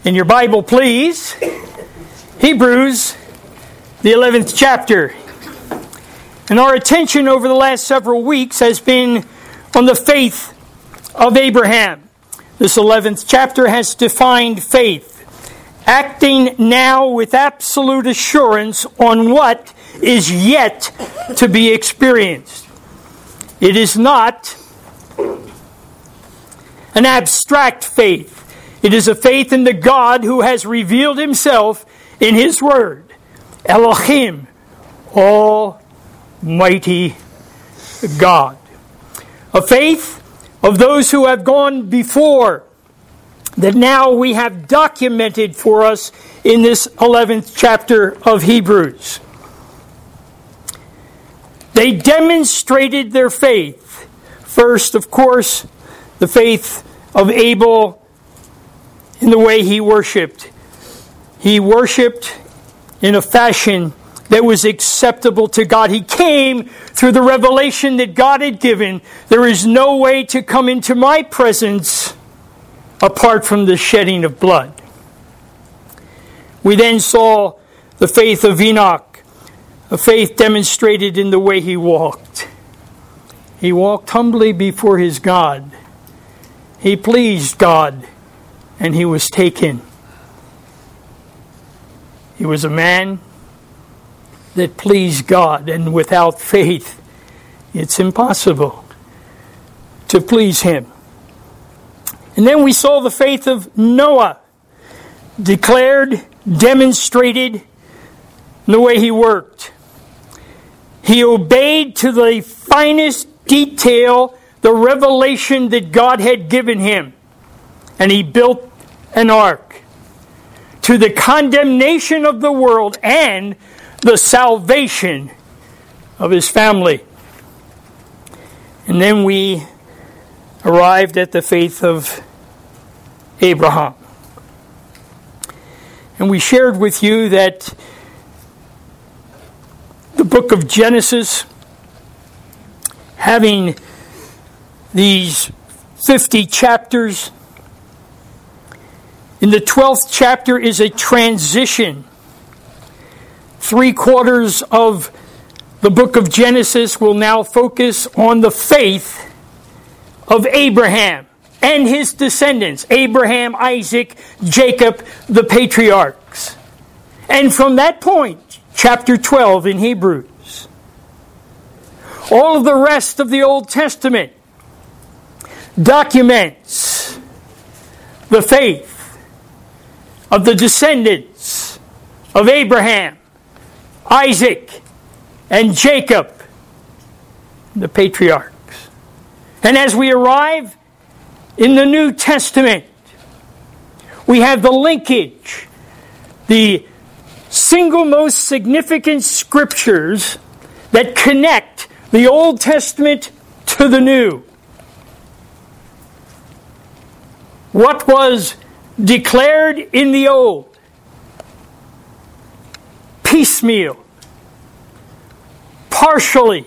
In your Bible, please, Hebrews, the 11th chapter. And our attention over the last several weeks has been on the faith of Abraham. This 11th chapter has defined faith, acting now with absolute assurance on what is yet to be experienced. It is not an abstract faith. It is a faith in the God who has revealed Himself in His Word. Elohim, Almighty God. A faith of those who have gone before, that now we have documented for us in this 11th chapter of Hebrews. They demonstrated their faith. First, of course, the faith of Abel in the way he worshipped. He worshipped in a fashion that was acceptable to God. He came through the revelation that God had given. There is no way to come into my presence apart from the shedding of blood. We then saw the faith of Enoch, a faith demonstrated in the way he walked. He walked humbly before his God. He pleased God, and he was taken. He was a man that pleased God, and without faith, it's impossible to please Him. And then we saw the faith of Noah, declared, demonstrated in the way he worked. He obeyed to the finest detail the revelation that God had given him. And he built an ark to the condemnation of the world and the salvation of his family. And then we arrived at the faith of Abraham. And we shared with you that the book of Genesis, having these 50 chapters, in the 12th chapter is a transition. 3/4 of the book of Genesis will now focus on the faith of Abraham and his descendants, Abraham, Isaac, Jacob, the patriarchs. And from that point, chapter 12 in Hebrews, all of the rest of the Old Testament documents the faith of the descendants of Abraham, Isaac, and Jacob, the patriarchs. And as we arrive in the New Testament, we have the linkage, the single most significant scriptures that connect the Old Testament to the New. What was declared in the Old, piecemeal, partially,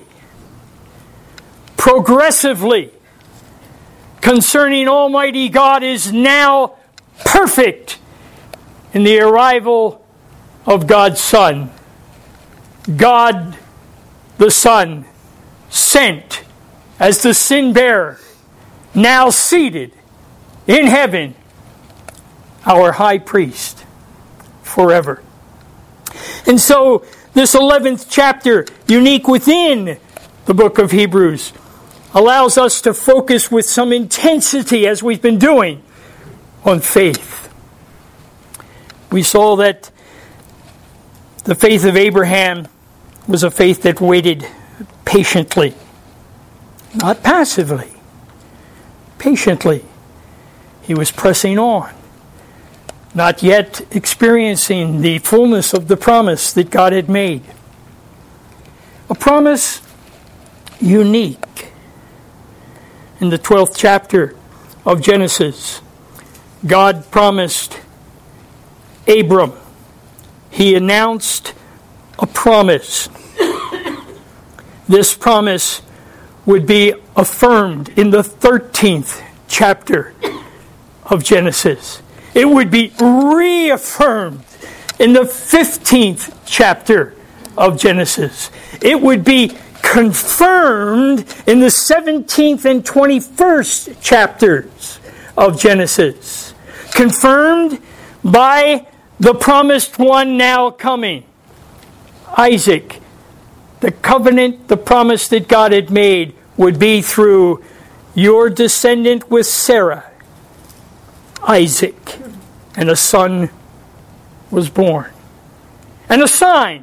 progressively, concerning Almighty God, is now perfect in the arrival of God's Son. God the Son, sent as the sin bearer, now seated in heaven, our high priest forever. And so this 11th chapter, unique within the book of Hebrews, allows us to focus with some intensity, as we've been doing, on faith. We saw that the faith of Abraham was a faith that waited patiently, not passively, patiently. He was pressing on, not yet experiencing the fullness of the promise that God had made. A promise unique. In the 12th chapter of Genesis, God promised Abram. He announced a promise. This promise would be affirmed in the 13th chapter of Genesis. It would be reaffirmed in the 15th chapter of Genesis. It would be confirmed in the 17th and 21st chapters of Genesis. Confirmed by the promised one now coming, Isaac. The covenant, the promise that God had made would be through your descendant with Sarah, Isaac. And a son was born. And a sign.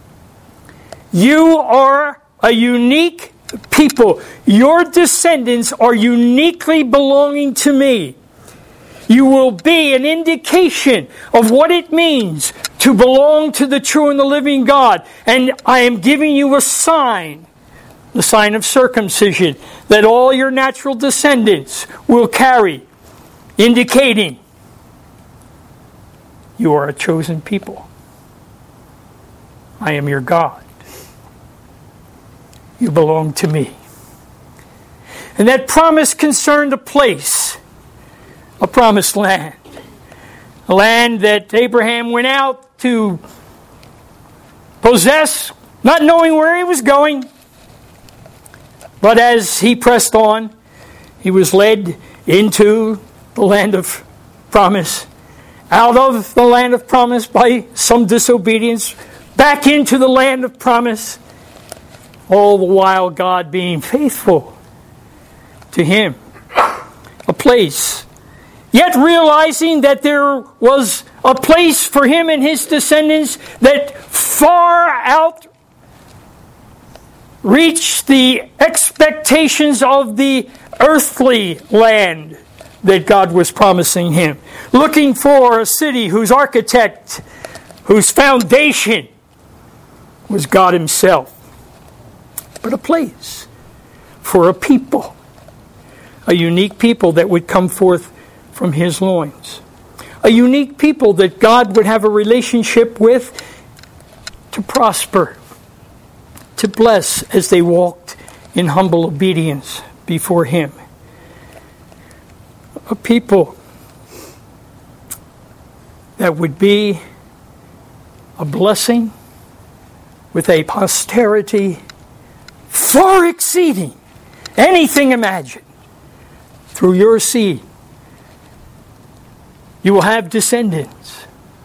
You are a unique people. Your descendants are uniquely belonging to me. You will be an indication of what it means to belong to the true and the living God. And I am giving you a sign, the sign of circumcision, that all your natural descendants will carry, indicating you are a chosen people. I am your God. You belong to me. And that promise concerned a place, a promised land. A land that Abraham went out to possess, not knowing where he was going. But as he pressed on, he was led into the land of promise, out of the land of promise by some disobedience, back into the land of promise, all the while God being faithful to him. A place. Yet realizing that there was a place for him and his descendants that far outreached the expectations of the earthly land that God was promising him. Looking for a city whose architect, whose foundation was God himself. But a place for a people. A unique people that would come forth from his loins. A unique people that God would have a relationship with to prosper, to bless as they walked in humble obedience before him. A people that would be a blessing with a posterity far exceeding anything imagined. Through your seed, you will have descendants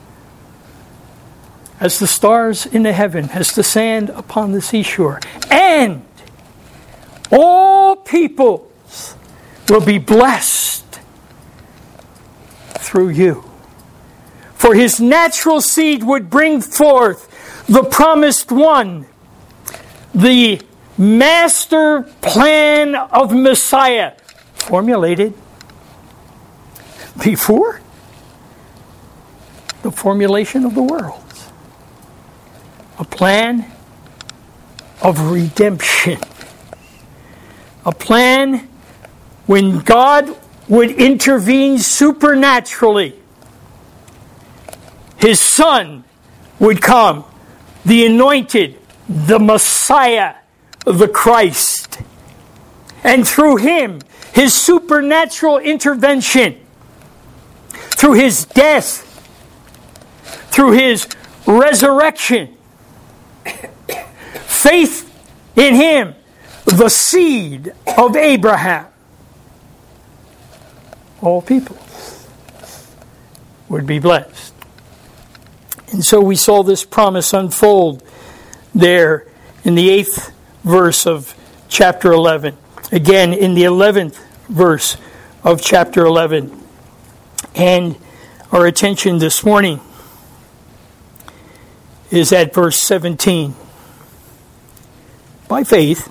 as the stars in the heaven, as the sand upon the seashore. And all peoples will be blessed through you. For his natural seed would bring forth the promised one, the master plan of Messiah, formulated before the formulation of the world. A plan of redemption. A plan when God would intervene supernaturally. His Son would come, the anointed, the Messiah, the Christ. And through him, his supernatural intervention, through his death, through his resurrection, faith in him, the seed of Abraham, all people would be blessed. And so we saw this promise unfold there in the 8th verse of chapter 11. Again, in the 11th verse of chapter 11. And our attention this morning is at verse 17. By faith,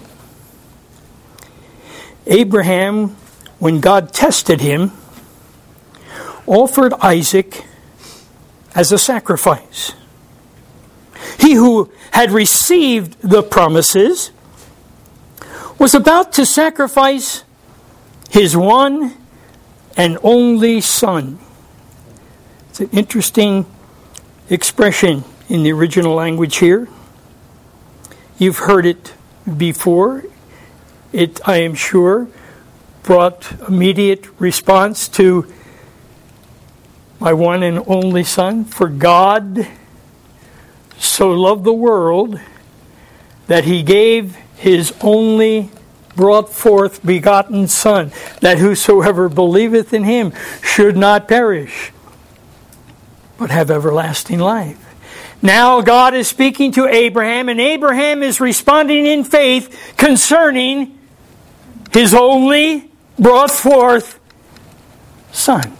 Abraham, when God tested him, offered Isaac as a sacrifice. He who had received the promises was about to sacrifice his one and only son. It's an interesting expression in the original language here. You've heard it before. It, I am sure, brought immediate response to my one and only Son. For God so loved the world that he gave his only brought forth begotten Son, that whosoever believeth in him should not perish, but have everlasting life. Now God is speaking to Abraham, and Abraham is responding in faith concerning his only brought forth Son.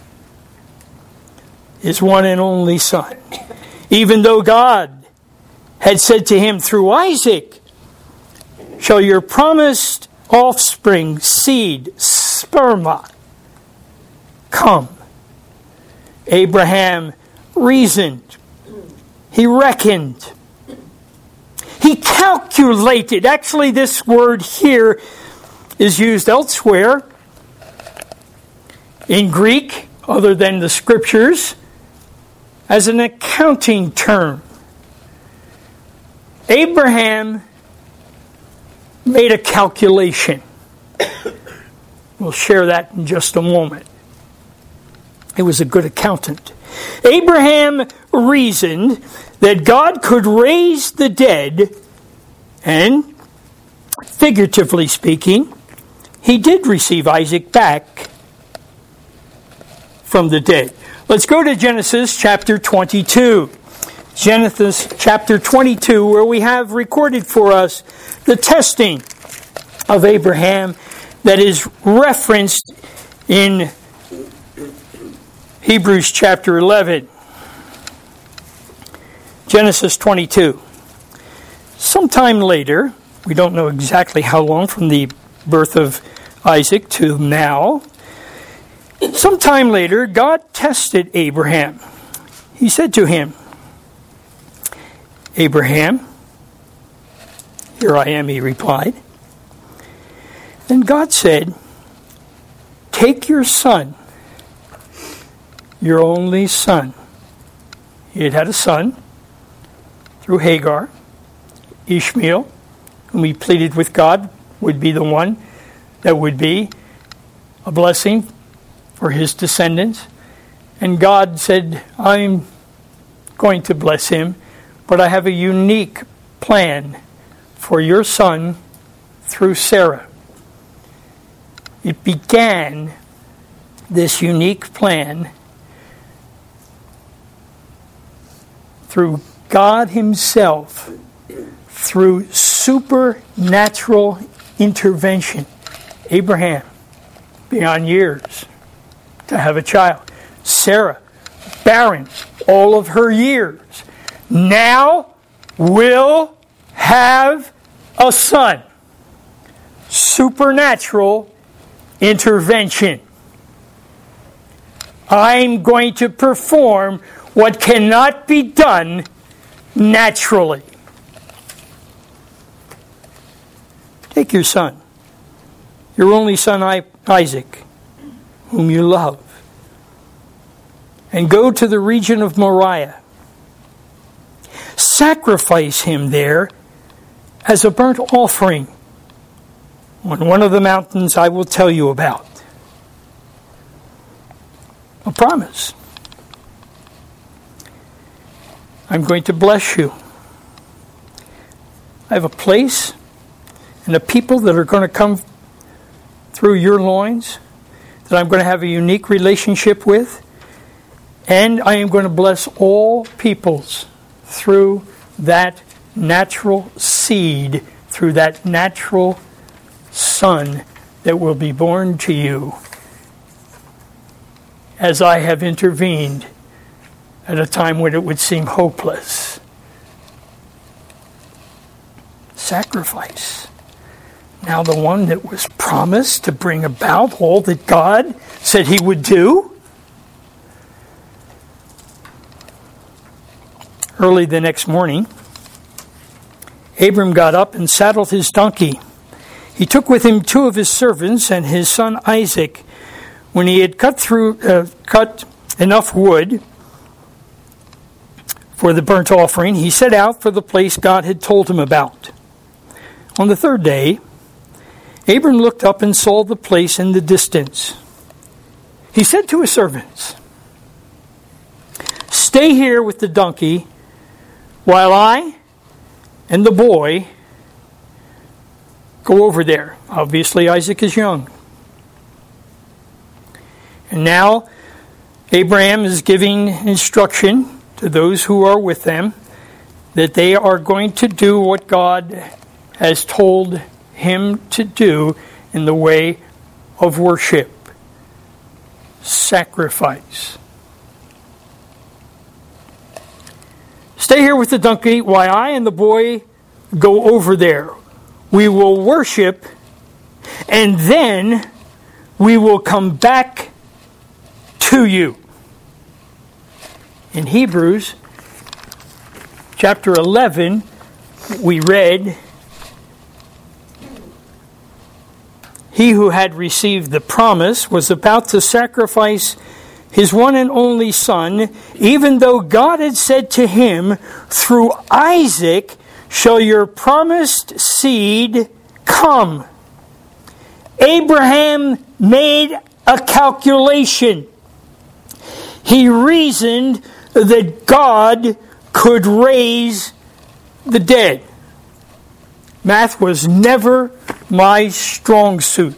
His one and only Son. Even though God had said to him through Isaac, shall your promised offspring, seed, sperma, come. Abraham reasoned. He reckoned. He calculated. Actually, this word here is used elsewhere in Greek, other than the scriptures, as an accounting term. Abraham made a calculation. We'll share that in just a moment. He was a good accountant. Abraham reasoned that God could raise the dead, and figuratively speaking, he did receive Isaac back from the dead. Let's go to Genesis chapter 22. Genesis chapter 22, where we have recorded for us the testing of Abraham that is referenced in Hebrews chapter 11. Genesis 22. Sometime later, we don't know exactly how long from the birth of Isaac to now, sometime later, God tested Abraham. He said to him, Abraham, here I am, he replied. Then God said, take your son, your only son. He had had a son through Hagar, Ishmael, whom he pleaded with God would be the one that would be a blessing for his descendants. And God said, I'm going to bless him, but I have a unique plan for your son through Sarah. It began, this unique plan, through God himself, through supernatural intervention. Abraham, beyond years, to have a child. Sarah, barren all of her years, now will have a son. Supernatural intervention. I'm going to perform what cannot be done naturally. Take your son, your only son Isaac, whom you love, and go to the region of Moriah. Sacrifice him there as a burnt offering on one of the mountains I will tell you about. A promise. I'm going to bless you. I have a place and a people that are going to come through your loins that I'm going to have a unique relationship with. And I am going to bless all peoples through that natural seed, through that natural son that will be born to you, as I have intervened at a time when it would seem hopeless. Sacrifice. Now the one that was promised to bring about all that God said he would do. Early the next morning, Abram got up and saddled his donkey. He took with him 2 of his servants and his son Isaac. When he had cut enough wood for the burnt offering, he set out for the place God had told him about. On the 3rd day, Abram looked up and saw the place in the distance. He said to his servants, stay here with the donkey while I and the boy go over there. Obviously, Isaac is young. And now, Abraham is giving instruction to those who are with them that they are going to do what God has told him to do in the way of worship. Sacrifice. Stay here with the donkey while I and the boy go over there. We will worship, and then we will come back to you. In Hebrews chapter 11, we read, he who had received the promise was about to sacrifice his one and only son, even though God had said to him, through Isaac shall your promised seed come. Abraham made a calculation. He reasoned that God could raise the dead. Math was never my strong suit.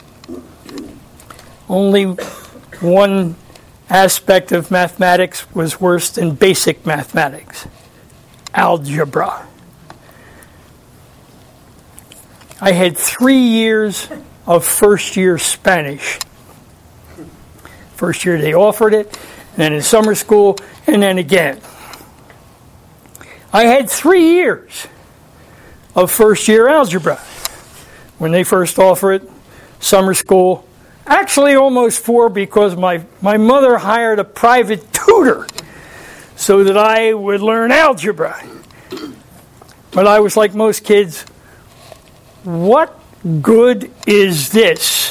Only one aspect of mathematics was worse than basic mathematics: algebra. I had 3 years of first-year Spanish. First year they offered it, and then in summer school, and then again. I had 3 years of first-year algebra when they first offered it, summer school. Actually, almost 4, because my mother hired a private tutor so that I would learn algebra. But I was like most kids, what good is this?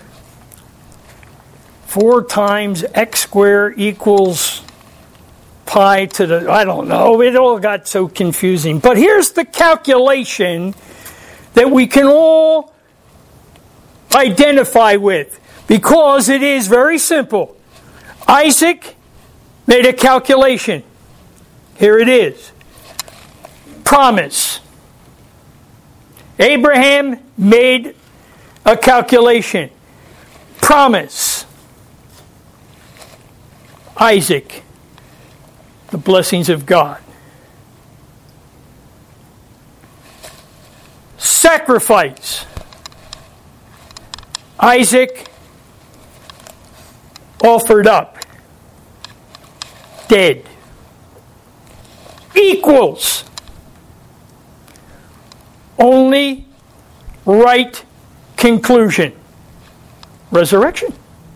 4 times x squared equals pi to the, I don't know. It all got so confusing. But here's the calculation that we can all identify with, because it is very simple. Isaac made a calculation. Here it is. Promise. Abraham made a calculation. Promise. Isaac. The blessings of God. Sacrifice. Isaac offered up. Dead. Equals. Only right conclusion. Resurrection.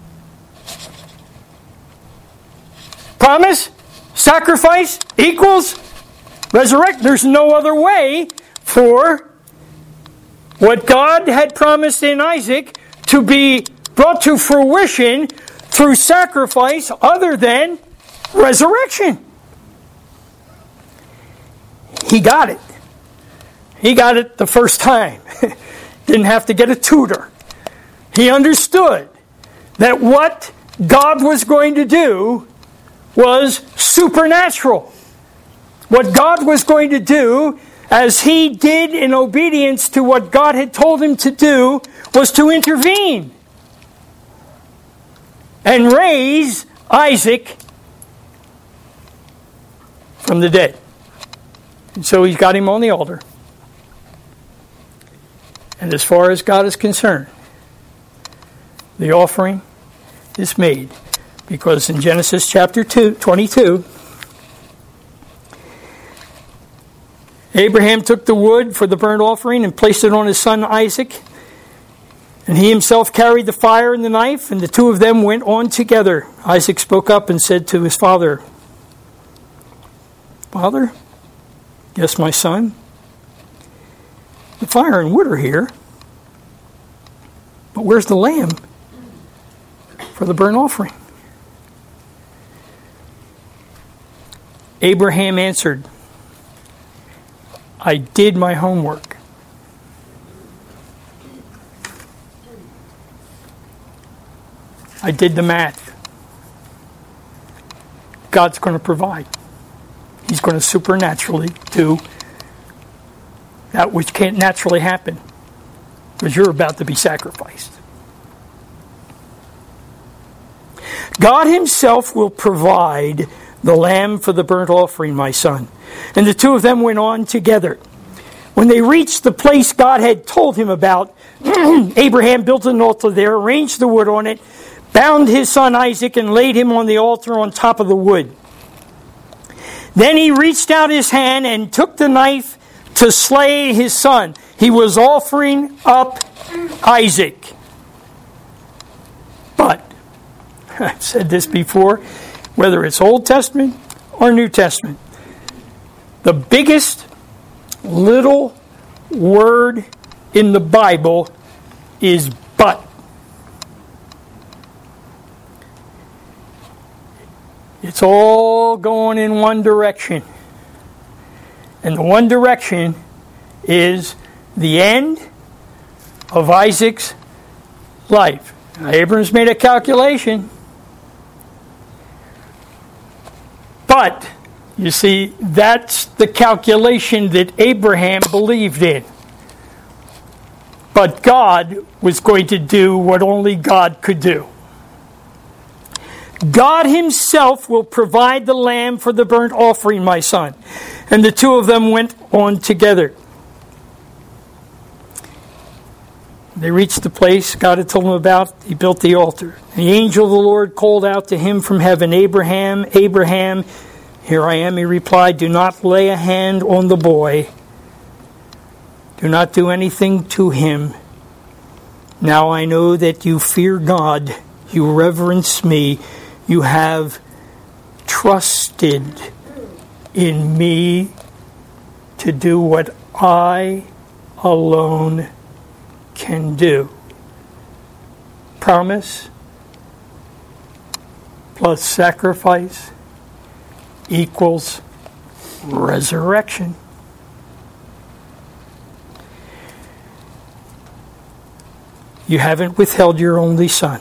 Promise, sacrifice, equals resurrect. There's no other way for what God had promised in Isaac to be brought to fruition through sacrifice other than resurrection. He got it. He got it the first time. Didn't have to get a tutor. He understood that what God was going to do was supernatural. What God was going to do, as he did in obedience to what God had told him to do, was to intervene and raise Isaac from the dead. And so he's got him on the altar. And as far as God is concerned, the offering is made. Because in Genesis chapter 22, Abraham took the wood for the burnt offering and placed it on his son Isaac. And he himself carried the fire and the knife, and the two of them went on together. Isaac spoke up and said to his father, "Father?" "Yes, my son." "The fire and wood are here, but where's the lamb for the burnt offering?" Abraham answered, "I did my homework. I did the math. God's going to provide. He's going to supernaturally do that which can't naturally happen, because you're about to be sacrificed. God himself will provide the lamb for the burnt offering, my son. And the two of them went on together. When they reached the place God had told him about, Abraham built an altar there, arranged the wood on it, bound his son Isaac, and laid him on the altar on top of the wood. Then he reached out his hand and took the knife to slay his son. He was offering up Isaac. But, I've said this before, whether it's Old Testament or New Testament, the biggest little word in the Bible is but. It's all going in one direction. And the one direction is the end of Isaac's life. Now, Abraham's made a calculation. But, you see, that's the calculation that Abraham believed in. But God was going to do what only God could do. God himself will provide the lamb for the burnt offering, my son. And the two of them went on together. They reached the place God had told him about. He built the altar. The angel of the Lord called out to him from heaven, Abraham, Abraham. Here I am, he replied. Do not lay a hand on the boy. Do not do anything to him. Now I know that you fear God. You reverence me. You have trusted in me to do what I alone can do. Promise plus sacrifice equals resurrection. You haven't withheld your only son.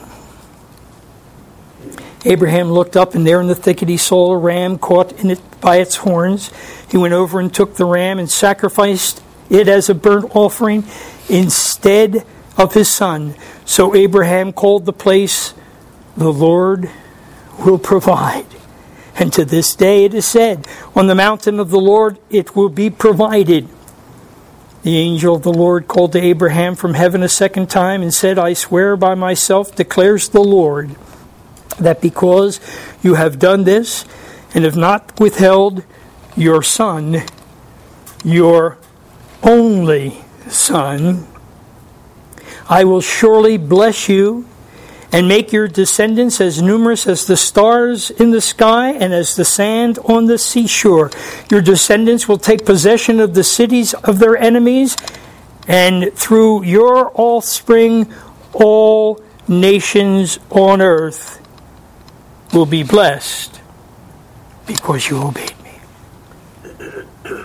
Abraham looked up, and there in the thicket he saw a ram caught in it by its horns. He went over and took the ram and sacrificed it as a burnt offering instead of his son. So Abraham called the place, the Lord will provide. And to this day it is said, on the mountain of the Lord it will be provided. The angel of the Lord called to Abraham from heaven a second time and said, I swear by myself, declares the Lord, that because you have done this and have not withheld your son, your only son, I will surely bless you and make your descendants as numerous as the stars in the sky and as the sand on the seashore. Your descendants will take possession of the cities of their enemies, and through your offspring all nations on earth will be blessed because you obeyed me.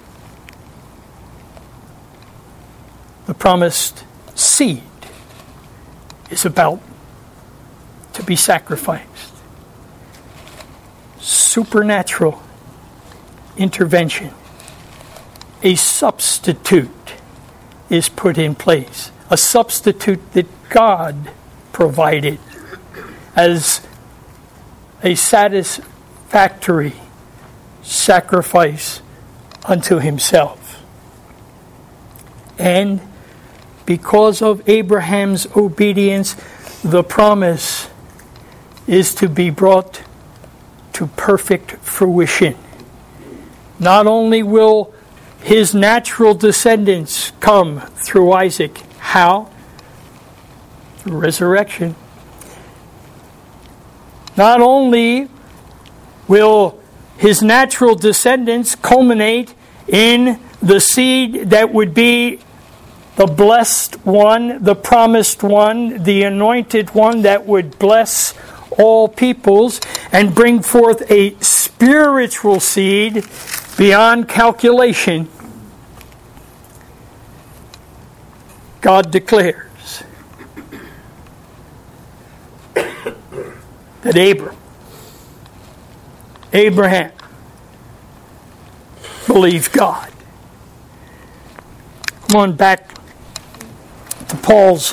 The promised seed is about to be sacrificed. Supernatural intervention. A substitute is put in place. A substitute that God provided as a satisfactory sacrifice unto himself. And because of Abraham's obedience, the promise is to be brought to perfect fruition. Not only will his natural descendants come through Isaac. How? Through resurrection. Not only will his natural descendants culminate in the seed that would be the blessed one, the promised one, the anointed one that would bless all peoples and bring forth a spiritual seed beyond calculation. God declares that Abram Abraham believed God. Come on back to Paul's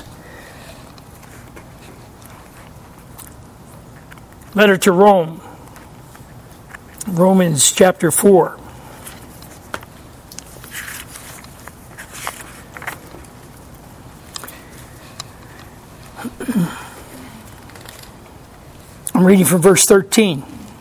letter to Rome. Romans chapter 4. I'm reading from verse 13.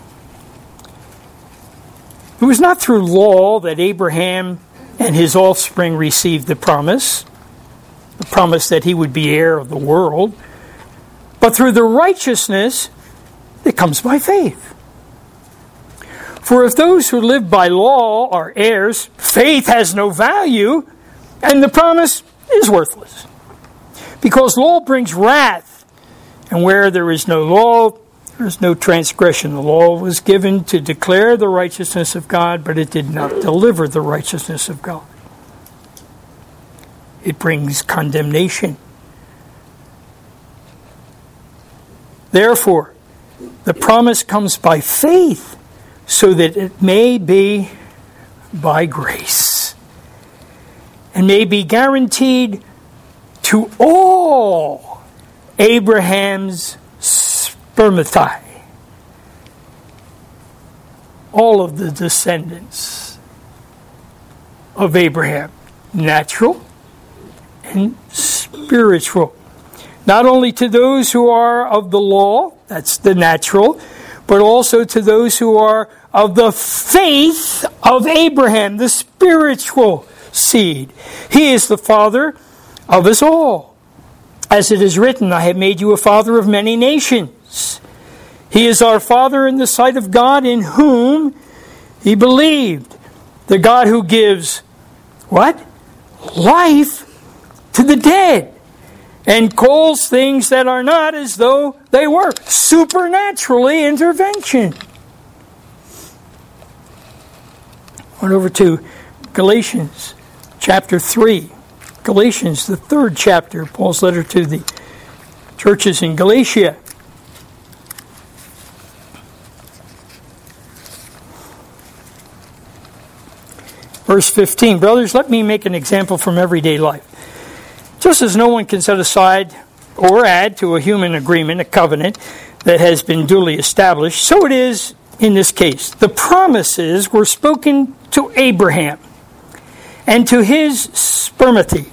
It was not through law that Abraham and his offspring received the promise that he would be heir of the world, but through the righteousness that comes by faith. For if those who live by law are heirs, faith has no value, and the promise is worthless. Because law brings wrath, and where there is no law, there is no transgression. The law was given to declare the righteousness of God, but it did not deliver the righteousness of God. It brings condemnation. Therefore, the promise comes by faith, so that it may be by grace, and may be guaranteed to all Abraham's spermati, all of the descendants of Abraham, natural and spiritual. Not only to those who are of the law, that's the natural, but also to those who are of the faith of Abraham, the spiritual seed. He is the father of us all. As it is written, I have made you a father of many nations. He is our Father in the sight of God, in whom he believed. The God who gives, what? Life to the dead, and calls things that are not as though they were. Supernaturally intervention. On over to Galatians chapter 3. Galatians, the 3rd chapter, Paul's letter to the churches in Galatia. Verse 15, brothers, let me make an example from everyday life. Just as no one can set aside or add to a human agreement, a covenant that has been duly established, so it is in this case. The promises were spoken to Abraham and to his spermati,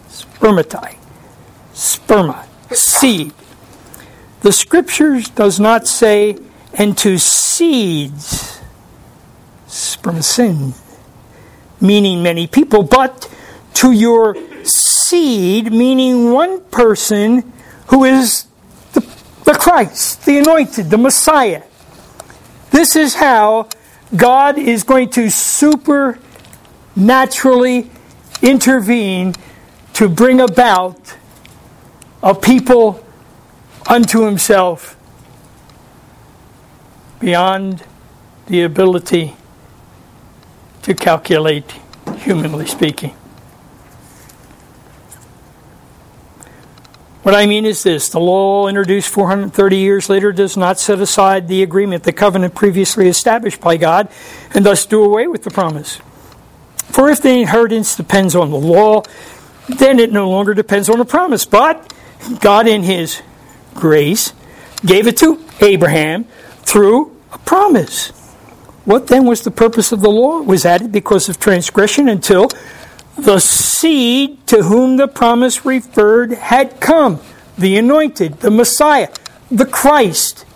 seed. The Scriptures does not say, and to seeds, spermacin, meaning many people, but to your seed, meaning one person who is the Christ, the anointed, the Messiah. This is how God is going to supernaturally intervene to bring about a people unto himself beyond the ability to calculate, humanly speaking. What I mean is this: the law introduced 430 years later does not set aside the agreement, the covenant previously established by God, and thus do away with the promise. For if the inheritance depends on the law, then it no longer depends on the promise. But God in his grace gave it to Abraham through a promise. What then was the purpose of the law? It was added because of transgression until the seed to whom the promise referred had come. The anointed, the Messiah, the Christ.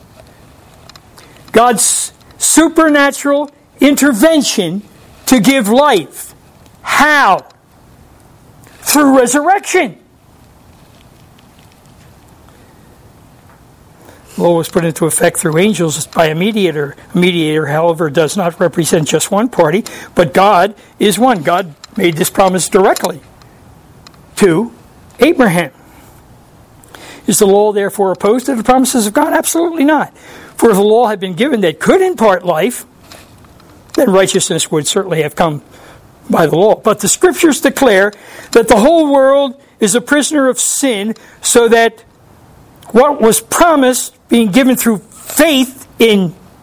God's supernatural intervention to give life. How? Through resurrection. The law was put into effect through angels by a mediator. A mediator, however, does not represent just one party, but God is one. God made this promise directly to Abraham. Is the law therefore opposed to the promises of God? Absolutely not. For if the law had been given that could impart life, then righteousness would certainly have come by the law. But the Scriptures declare that the whole world is a prisoner of sin, so that what was promised, being given through faith in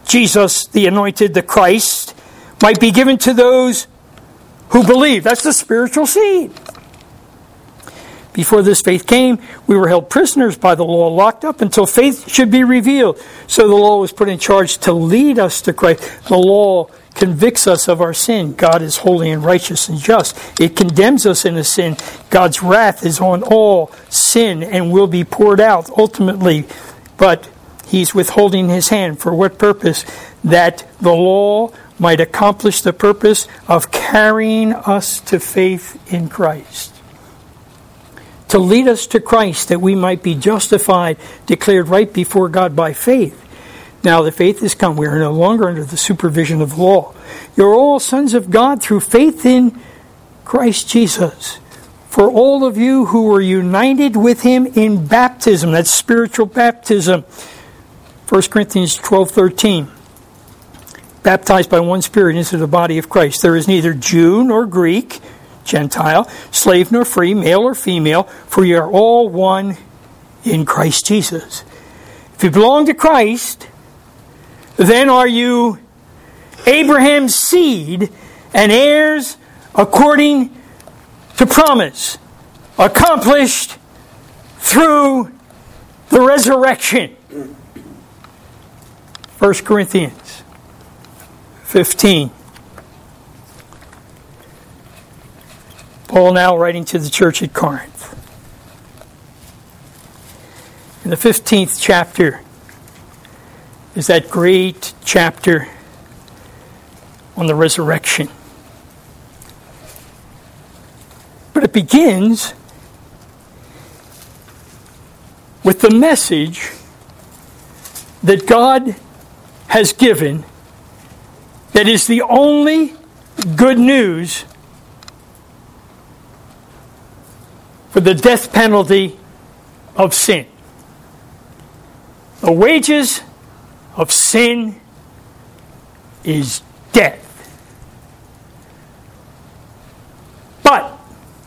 Jesus, the anointed, the Christ, might be given to those who believe. That's the spiritual seed. Before this faith came, we were held prisoners by the law, locked up until faith should be revealed. So the law was put in charge to lead us to Christ. The law convicts us of our sin. God is holy and righteous and just. It condemns us in a sin. God's wrath is on all sin and will be poured out ultimately. But He's withholding His hand. For what purpose? That the law might accomplish the purpose of carrying us to faith in Christ. To lead us to Christ, that we might be justified, declared right before God by faith. Now the faith has come. We are no longer under the supervision of law. You're all sons of God through faith in Christ Jesus. For all of you who were united with Him in baptism, that's spiritual baptism. 1 Corinthians 12:13. Baptized by one Spirit into the body of Christ. There is neither Jew nor Greek, Gentile, slave nor free, male or female, for you are all one in Christ Jesus. If you belong to Christ, then are you Abraham's seed and heirs according to promise, accomplished through the resurrection. 1 Corinthians 15. Paul now writing to the church at Corinth. In the 15th chapter is that great chapter on the resurrection. But it begins with the message that God has given that is the only good news for the death penalty of sin. The wages of sin is death. But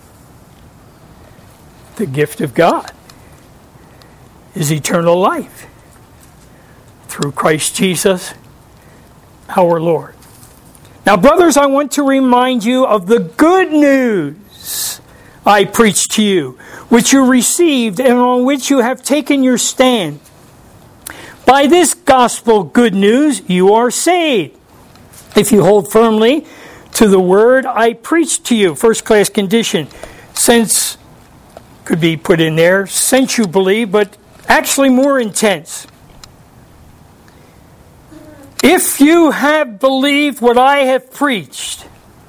the gift of God is eternal life through Christ Jesus, our Lord. Now, brothers, I want to remind you of the good news I preached to you, which you received and on which you have taken your stand. By this gospel good news, you are saved, if you hold firmly to the word I preached to you. First class condition. Since, could be put in there, since you believe, but actually more intense. If you have believed what I have preached,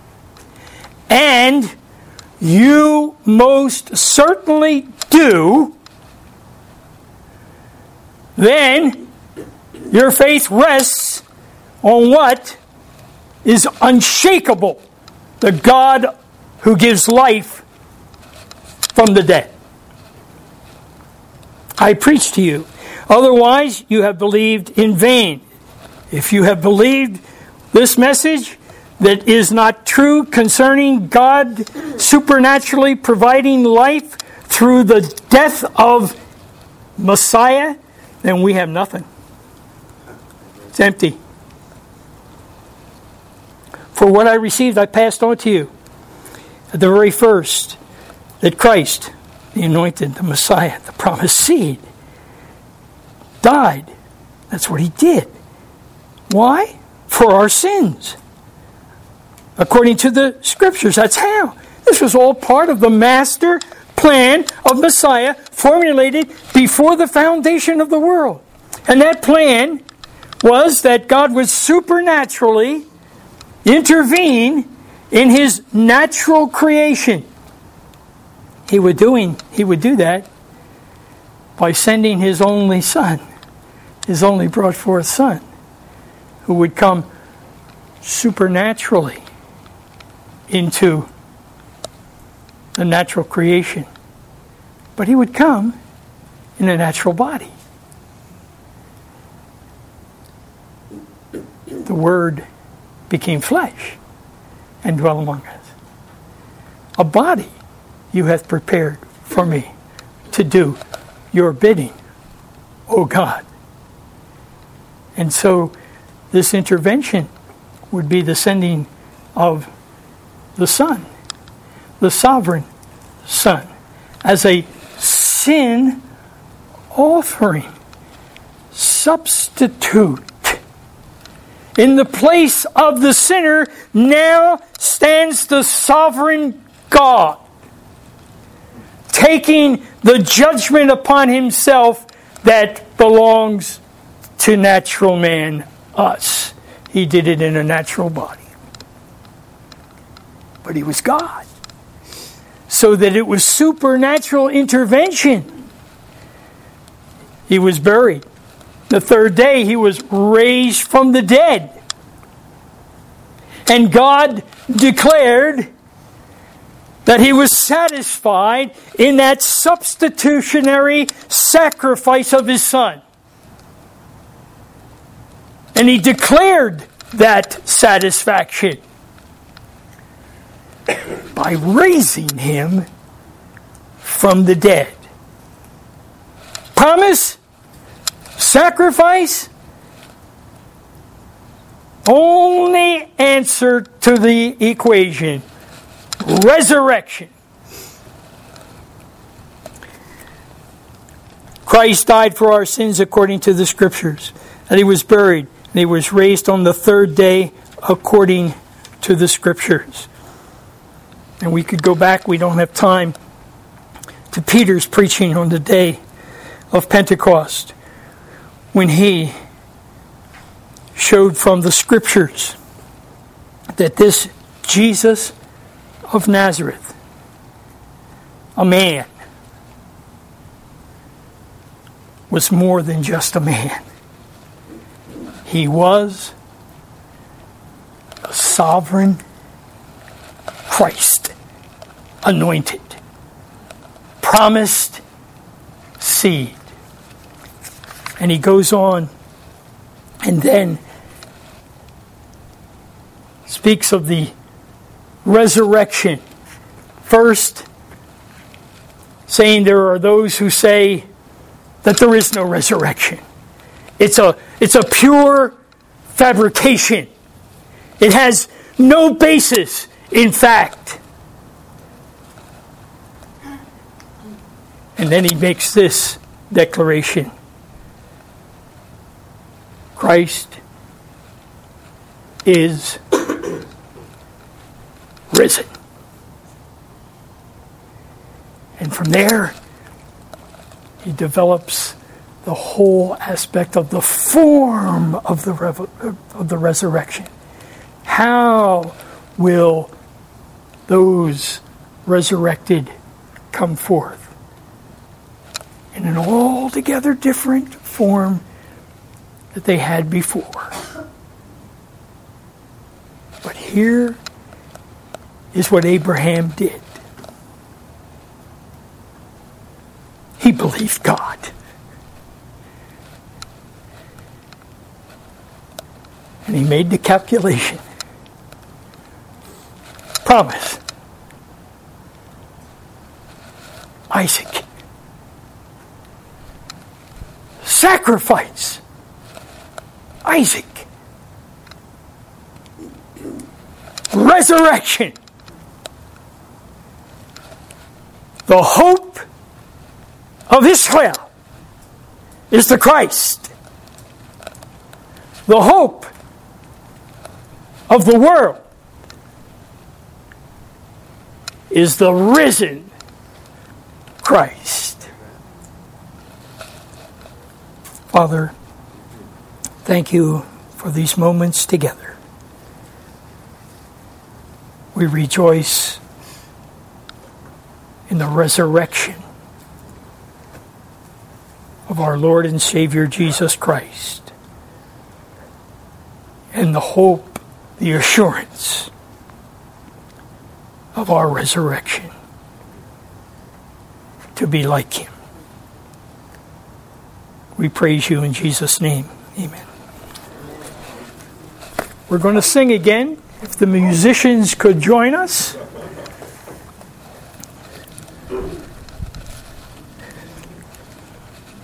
and you most certainly do, then your faith rests on what is unshakable, the God who gives life from the dead. I preach to you. Otherwise, you have believed in vain. If you have believed this message that is not true concerning God supernaturally providing life through the death of Messiah, then we have nothing. It's empty. For what I received, I passed on to you. At the very first, that Christ, the anointed, the Messiah, the promised seed, died. That's what He did. Why? For our sins. According to the Scriptures, that's how. This was all part of the master plan of Messiah formulated before the foundation of the world. And that plan was that God would supernaturally intervene in His natural creation. He would do that by sending His only Son, His only brought forth Son, who would come supernaturally into the natural creation. But He would come in a natural body. The Word became flesh and dwelt among us. A body you have prepared for me to do your bidding, O God. And so this intervention would be the sending of the Son, the sovereign Son, as a sin offering, substitute. In the place of the sinner now stands the sovereign God, taking the judgment upon himself that belongs to natural man, us. He did it in a natural body. But he was God. So that it was supernatural intervention. He was buried. The third day he was raised from the dead. And God declared that he was satisfied in that substitutionary sacrifice of his Son. And he declared that satisfaction by raising him from the dead. Promise? Sacrifice? Only answer to the equation. Resurrection. Christ died for our sins according to the Scriptures. And he was buried. And he was raised on the third day according to the Scriptures. And we could go back, we don't have time, to Peter's preaching on the day of Pentecost, when he showed from the Scriptures that this Jesus of Nazareth, a man, was more than just a man. He was a sovereign Christ, anointed, promised seed. And he goes on and then speaks of the resurrection. First, saying there are those who say that there is no resurrection. It's a pure fabrication. It has no basis in fact. And then he makes this declaration. Christ is risen. And from there, he develops the whole aspect of the form of the resurrection. How will those resurrected come forth? In an altogether different form that they had before. But here is what Abraham did. He believed God. And he made the calculation. Promise. Isaac. Sacrifice. Isaac. Resurrection. The hope of Israel is the Christ. The hope of the world is the risen Christ. Father, thank you for these moments together. We rejoice in the resurrection of our Lord and Savior Jesus Christ, and the hope, the assurance of our resurrection to be like Him. We praise you in Jesus' name. Amen. We're going to sing again. If the musicians could join us.